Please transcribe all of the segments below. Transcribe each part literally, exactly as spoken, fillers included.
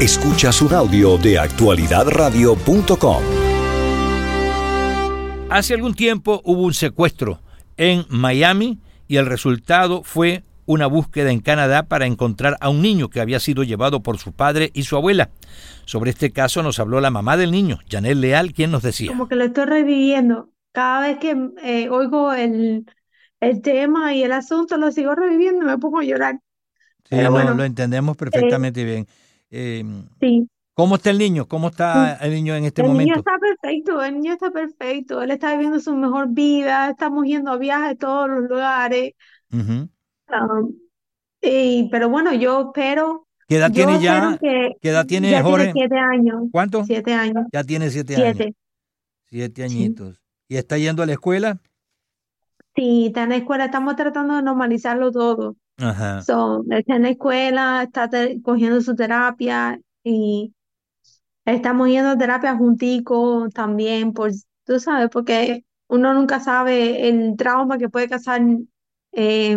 Escuchas un audio de actualidad radio punto com. Hace algún tiempo hubo un secuestro en Miami y el resultado fue una búsqueda en Canadá para encontrar a un niño que había sido llevado por su padre y su abuela. Sobre este caso nos habló la mamá del niño, Janet Leal, quien nos decía. Como que lo estoy reviviendo. Cada vez que eh, oigo el, el tema y el asunto, lo sigo reviviendo y me pongo a llorar. Sí, Pero no, bueno, lo entendemos eh, perfectamente bien. Eh, sí. ¿Cómo está el niño? ¿Cómo está el niño en este El niño momento? está perfecto, el niño está perfecto. Él está viviendo su mejor vida, estamos yendo a viajes a todos los lugares. Ujú. Um, y, pero bueno, yo espero, ¿Qué edad yo tiene espero ya? que ¿Qué edad tiene ya tiene Jorge? siete años, ¿Cuánto? siete años, Ya tiene siete años. siete, Siete sí. añitos. ¿Y está yendo a la escuela? Sí, está en la escuela, estamos tratando de normalizarlo todo. Ajá. So, está en la escuela, está te- cogiendo su terapia y estamos yendo a terapia juntico también, por, tú sabes, porque uno nunca sabe el trauma que puede causar eh,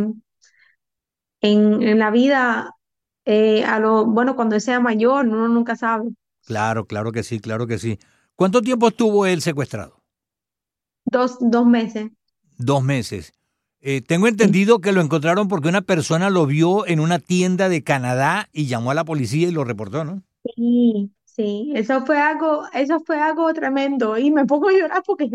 en, en la vida, eh, a lo, bueno, cuando sea mayor, uno nunca sabe. Claro, claro que sí, claro que sí. ¿Cuánto tiempo estuvo él secuestrado? Dos, dos meses. Dos meses. Eh, tengo Sí, entendido que lo encontraron porque una persona lo vio en una tienda de Canadá y llamó a la policía y lo reportó, ¿no? sí, sí, eso fue algo, eso fue algo tremendo y me pongo a llorar porque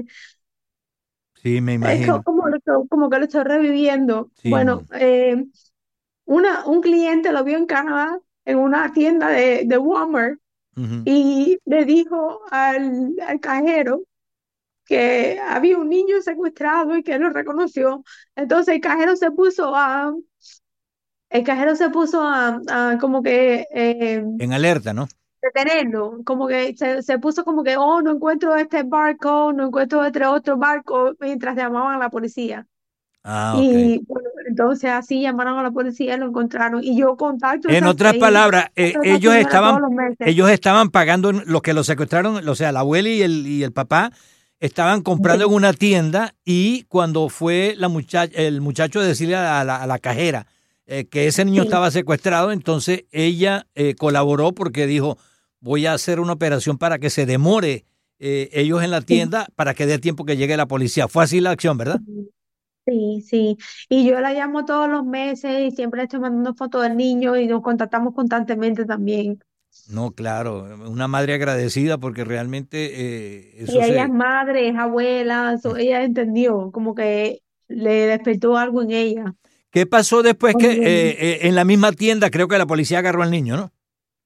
Sí, me es co- imagino. como, lo estoy- como que lo estoy reviviendo. Sí. Bueno, eh, una, un cliente lo vio en Canadá en una tienda de, de Walmart Ujú. y le dijo al, al cajero que había un niño secuestrado y que él lo reconoció. Entonces el cajero se puso a, el cajero se puso a, a como que eh, En alerta, ¿no? detenerlo, como que se, se puso como que, oh, no encuentro este barco, no encuentro este otro barco, mientras llamaban a la policía. Ah, ok. Y bueno, entonces así llamaron a la policía y lo encontraron. Y yo contacto a En esa, otras y palabras, eh, contacto a esa ellos señora todos estaban, los meses. ellos estaban pagando, los que lo secuestraron, o sea, la abuela y el, y el papá, estaban comprando en Sí, una tienda y cuando fue la muchacha, el muchacho a decirle a la, a la cajera eh, que ese niño sí, estaba secuestrado, entonces ella eh, colaboró porque dijo, voy a hacer una operación para que se demore eh, ellos en la sí. tienda para que dé tiempo que llegue la policía. Fue así la acción, ¿verdad? Sí, sí. Y yo la llamo todos los meses y siempre le estoy mandando fotos del niño y nos contactamos constantemente también. No, claro, una madre agradecida porque realmente eh, Y eso ella es se... madre, es abuela, so ella entendió, como que le despertó algo en ella. ¿Qué pasó después que Horrible. eh, eh, en la misma tienda creo que la policía agarró al niño, ¿no?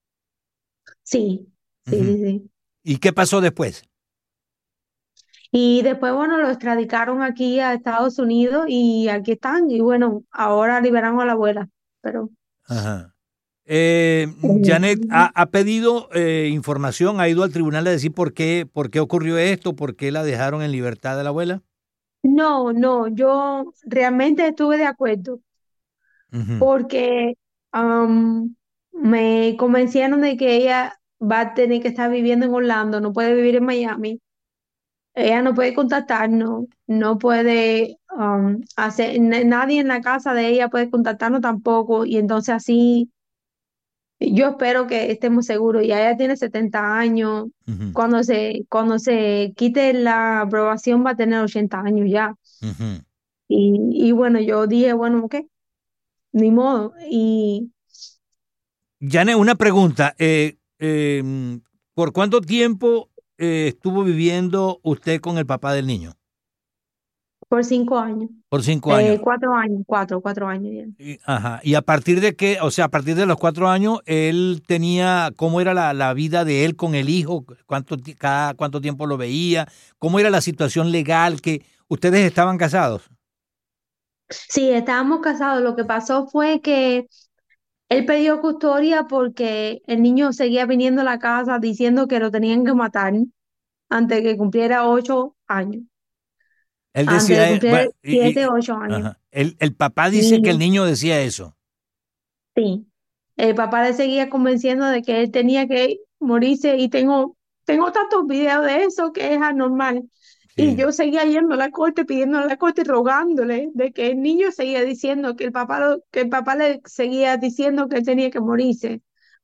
Sí, sí, Ujú. sí, sí. ¿Y qué pasó después? Y después, bueno, lo extraditaron aquí a Estados Unidos y aquí están. Y bueno, ahora liberaron a la abuela. Pero Ajá. Eh, Janet ha, eh, ha pedido eh, información, ha ido al tribunal a decir por qué, por qué ocurrió esto, por qué la dejaron en libertad de la abuela. no, no, yo realmente estuve de acuerdo Ujú. porque am, me convencieron de que ella va a tener que estar viviendo en Orlando, no puede vivir en Miami. Ella no puede contactarnos, no puede am, hacer, n- nadie en la casa de ella puede contactarnos tampoco. Y entonces así. Yo espero que estemos seguros. Ya ella tiene setenta años. Ujú. Cuando se, cuando se quite la aprobación va a tener ochenta años ya. Ujú. Y, y bueno, yo dije, bueno, ok, ni modo. Y Janet, una pregunta. eh, eh, ¿por cuánto tiempo eh, estuvo viviendo usted con el papá del niño? por cinco años, Por cinco años. eh, cuatro años, cuatro, cuatro años ya. Y, ajá. Y a partir de qué, o sea, a partir de los cuatro años, él tenía, ¿cómo era la, la vida de él con el hijo? ¿Cuánto, ti- cada cuánto tiempo lo veía? ¿Cómo era la situación legal que ustedes estaban casados? Sí, estábamos casados. Lo que pasó fue que él pidió custodia porque el niño seguía viniendo a la casa diciendo que lo tenían que matar antes de que cumpliera ocho años. Él Antes de decía, eh, cumplir bueno, y, siete, y- ocho años. ajá. El, el papá dice que el Y niño decía eso. sí, el papá le seguía convenciendo de que él tenía que morirse y tengo, tengo tantos videos de eso que es anormal. Y Sí. yo seguía yendo a la corte, pidiendo a la corte, rogándole de que el niño seguía diciendo que el papá, lo- que el papá le seguía diciendo que él tenía que morirse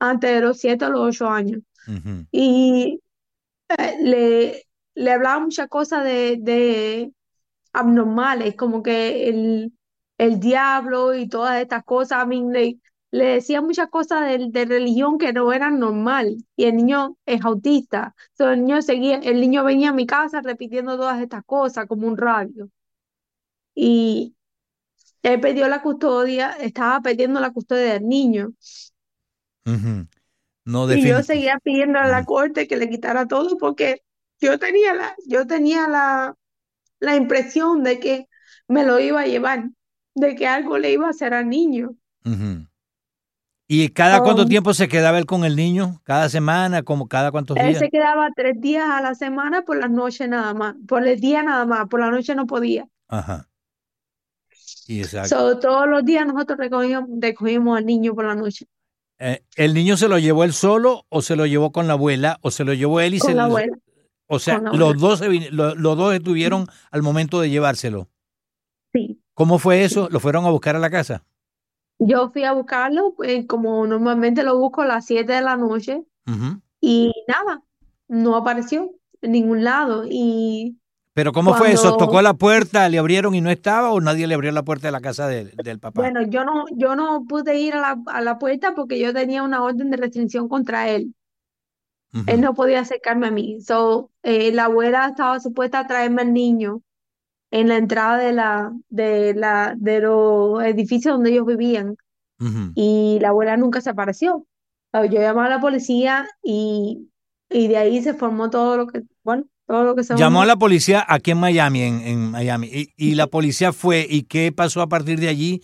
antes de los siete o los ocho años. Ujú, Y eh, le, le hablaba muchas cosas de, de abnormales, como que el, el diablo y todas estas cosas. A mí le, le decía muchas cosas de, de religión que no eran normal. Y el niño es autista. Entonces el niño seguía, el niño venía a mi casa repitiendo todas estas cosas como un radio. Y él perdió la custodia, estaba perdiendo la custodia del niño. ujú. No, Y yo definitivamente. seguía pidiendo a la corte que le quitara todo porque yo tenía la, yo tenía la, la impresión de que me lo iba a llevar, de que algo le iba a hacer al niño. ¿Y cada cuánto Um, tiempo se quedaba él con el niño? ¿Cada semana? ¿Como cada cuántos Él días? se quedaba tres días a la semana por las noches nada más, por el día nada más, por la noche no podía. Ajá, y exacto. So, todos los días nosotros recogíamos, recogíamos al niño por la noche Eh, ¿el niño se lo llevó él solo o se lo llevó con la abuela o se lo llevó él y se... con la abuela, O sea, con la los abuela. dos, se vin- lo- los dos estuvieron al momento de llevárselo. Sí, ¿Cómo fue sí. eso? ¿Lo fueron a buscar a la casa? Yo fui a buscarlo, eh, como normalmente lo busco a las siete de la noche. Ujú. Y nada, no apareció en ningún lado. Y Pero ¿cómo fue eso? cuando, ¿Tocó la puerta, le abrieron y no estaba o nadie le abrió la puerta de la casa de- del papá? bueno, yo no, yo no pude ir a la, a la puerta porque yo tenía una orden de restricción contra él. Él Ujú, no podía acercarme a mí. So, eh, la abuela estaba supuesta a traerme al niño en la entrada de la, de la, de los edificios donde ellos vivían. ujú. Y la abuela nunca se apareció. Ah, yo llamé a la policía y, y de ahí se formó todo lo que, bueno, todo lo que se Llamó a formó. la policía aquí en Miami, en, en Miami, y, y la policía fue, ¿y qué pasó a partir de allí?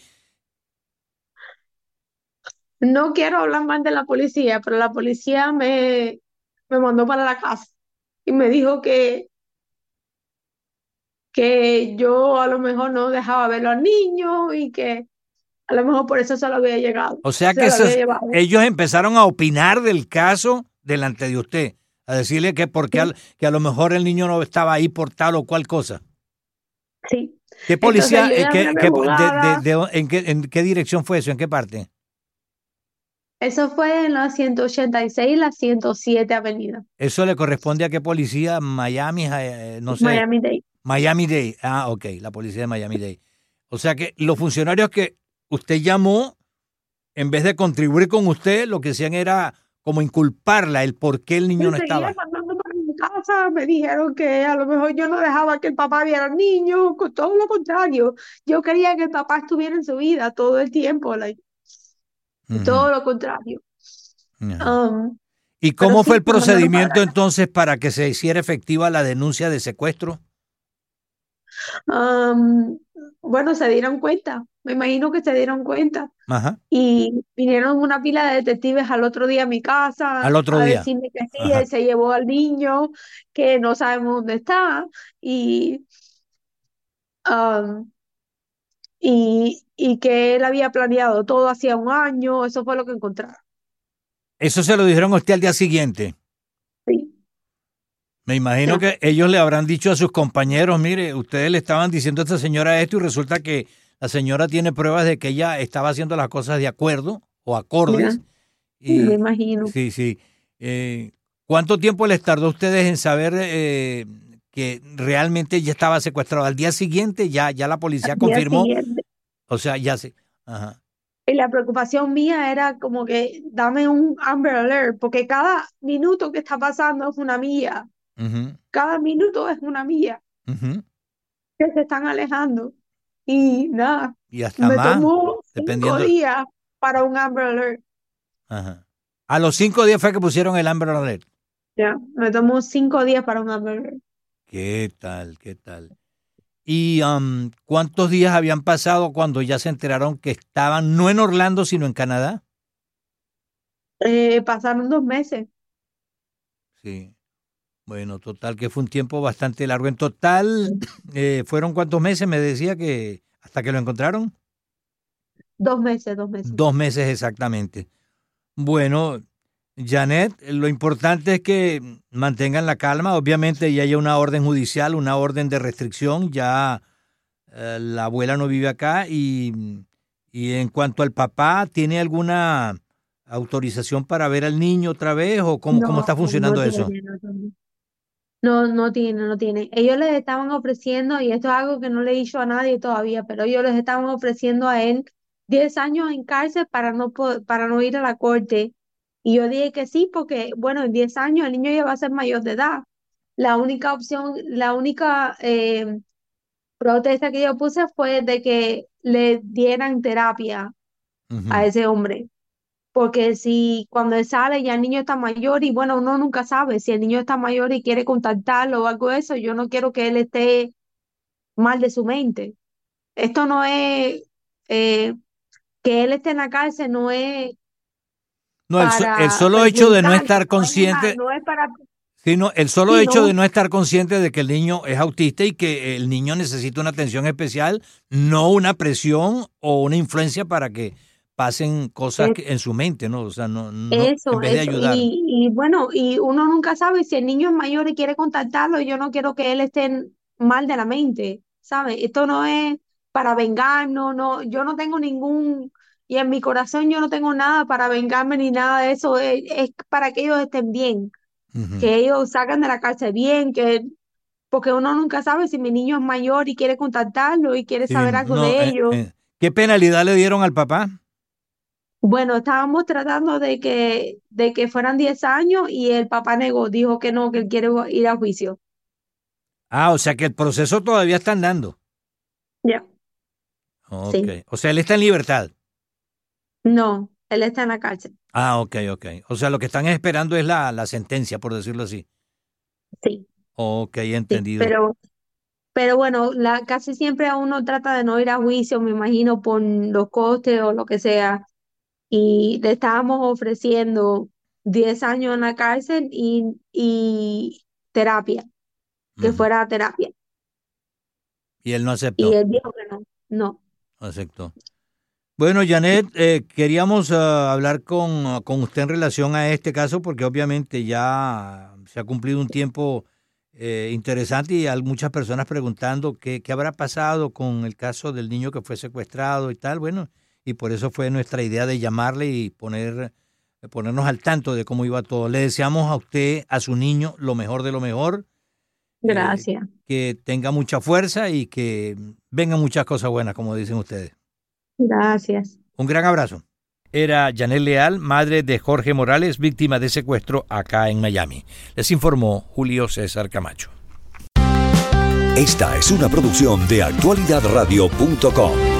No quiero hablar mal de la policía, pero la policía me, me mandó para la casa y me dijo que, que yo a lo mejor no dejaba verlo al niño y que a lo mejor por eso se lo había llegado, O sea se que lo había esos- llevado. ellos empezaron a opinar del caso delante de usted, a decirle que porque Sí, al- que a lo mejor el niño no estaba ahí por tal o cual cosa. sí. ¿Qué Entonces policía, yo eh, llamé a qué, mi qué po- de, de- abogada. de- en, qué, en qué dirección fue eso? ¿En qué parte? Eso fue en la ciento ochenta y seis y la ciento siete Avenida, ¿Eso le corresponde a qué policía? Miami, eh, no sé, Miami-Dade. Miami-Dade. Ah, ok, la policía de Miami-Dade. O sea que los funcionarios que usted llamó, en vez de contribuir con usted, lo que hacían era como inculparla, el por qué el niño Y no seguía estaba. mandando para mi casa, me dijeron que a lo mejor yo no dejaba que el papá viera al niño, con todo lo contrario. Yo quería que el papá estuviera en su vida todo el tiempo, like, Ujú, todo lo contrario. ajá. Um, ¿Y pero cómo fue sí, el me mandaron para procedimiento la casa. entonces para que se hiciera efectiva la denuncia de secuestro? Um, bueno, se dieron cuenta, me imagino que se dieron cuenta. Ajá. Y vinieron una pila de detectives al otro día a mi Al casa otro a día. decirme que sí, él Ajá. se llevó al niño, que no sabemos dónde está. Y, um, y, y que él había planeado todo hacía un año, eso fue lo que encontraron. Eso se lo dijeron a usted al día siguiente. Sí, Me imagino ya, que ellos le habrán dicho a sus compañeros, mire, ustedes le estaban diciendo a esta señora esto y resulta que la señora tiene pruebas de que ella estaba haciendo las cosas de acuerdo o ya, acordes. me Y imagino. sí, sí. Eh, ¿Cuánto tiempo les tardó a ustedes en saber eh, que realmente ella estaba secuestrada? Al día siguiente ya, ya la Al policía día confirmó, siguiente. o sea, ya se... Ajá. Y la preocupación mía era como que dame un Amber Alert, porque cada minuto que está pasando es una milla, Ujú, cada minuto es una milla ujú. que se están alejando. Y nada, Y hasta me más, tomó cinco dependiendo... días para un Amber Alert. Ajá. A los cinco días fue que pusieron el Amber Alert. Ya, me tomó cinco días para un Amber Alert. ¿Qué tal? ¿Qué tal? ¿Y um, cuántos días habían pasado cuando ya se enteraron que estaban no en Orlando, sino en Canadá? Eh, pasaron dos meses, Sí. Bueno, total, que fue un tiempo bastante largo. En total, eh, ¿fueron cuántos meses? Me decía que hasta que lo encontraron. dos meses, dos meses. Dos meses exactamente. Bueno, Janet, lo importante es que mantengan la calma. Obviamente ya hay una orden judicial, una orden de restricción. Ya eh, la abuela no vive acá y, y en cuanto al papá, ¿tiene alguna autorización para ver al niño otra vez o cómo, cómo No, está funcionando no eso? tiene, no tiene. No, no tiene, no tiene. Ellos les estaban ofreciendo, y esto es algo que no le he dicho a nadie todavía, pero ellos les estaban ofreciendo a él diez años en cárcel para no, po- para no ir a la corte. Y yo dije que sí, porque, bueno, en diez años el niño ya va a ser mayor de edad. La única opción, la única eh, protesta que yo puse fue de que le dieran terapia a Ujú. ese hombre. Porque si cuando él sale ya el niño está mayor y bueno, uno nunca sabe si el niño está mayor y quiere contactarlo o algo de eso, yo no quiero que él esté mal de su mente. Esto no es, eh, que él esté en la cárcel no es No, el, so- el para solo hecho de no perjudicarlo, estar no es, a- consciente, no es para, sino el solo sí, hecho no, de no estar consciente de que el niño es autista y que el niño necesita una atención especial, no una presión o una influencia para que pasen cosas es que- en su mente, ¿no? O sea, no, no, en eso, vez de eso. ayudar. Y, y bueno, y uno nunca sabe si el niño es mayor y quiere contactarlo, yo no quiero que él esté en- mal de la mente, ¿sabes? Esto no es para vengarnos, no, yo no tengo ningún, y en mi corazón yo no tengo nada para vengarme ni nada de eso, es, es para que ellos estén bien, Ujú. que ellos salgan de la cárcel bien, que, porque uno nunca sabe si mi niño es mayor y quiere contactarlo y quiere Sí, saber algo no, de eh, ellos. eh, ¿qué penalidad le dieron al papá? Bueno, estábamos tratando de que, de que fueran diez años y el papá negó, dijo que no, que él quiere ir a juicio. Ah, o sea que el proceso todavía está andando. Ya. Ok, Sí, o sea, él está en libertad. no, él está en la cárcel. Ah, ok, ok. O sea, lo que están esperando es la, la sentencia, por decirlo así. Sí, Ok, sí, entendido. pero, pero bueno, la, casi siempre uno trata de no ir a juicio, me imagino, por los costes o lo que sea. Y le estábamos ofreciendo diez años en la cárcel y, y terapia, que Ujú. fuera terapia. Y él no Y aceptó, él dijo que no, no. no aceptó. Bueno, Janet, eh, queríamos ah, hablar con, ah, con usted en relación a este caso porque obviamente ya se ha cumplido un tiempo eh, interesante y hay muchas personas preguntando qué, qué habrá pasado con el caso del niño que fue secuestrado y tal. Bueno, y por eso fue nuestra idea de llamarle y poner, ponernos al tanto de cómo iba todo. Le deseamos a usted, a su niño, lo mejor de lo mejor, eh, Gracias. que tenga mucha fuerza y que vengan muchas cosas buenas, como dicen ustedes. Gracias. Un gran abrazo. Era Janet Leal, madre de Jorge Morales, víctima de secuestro acá en Miami. Les informó Julio César Camacho. Esta es una producción de actualidad radio punto com.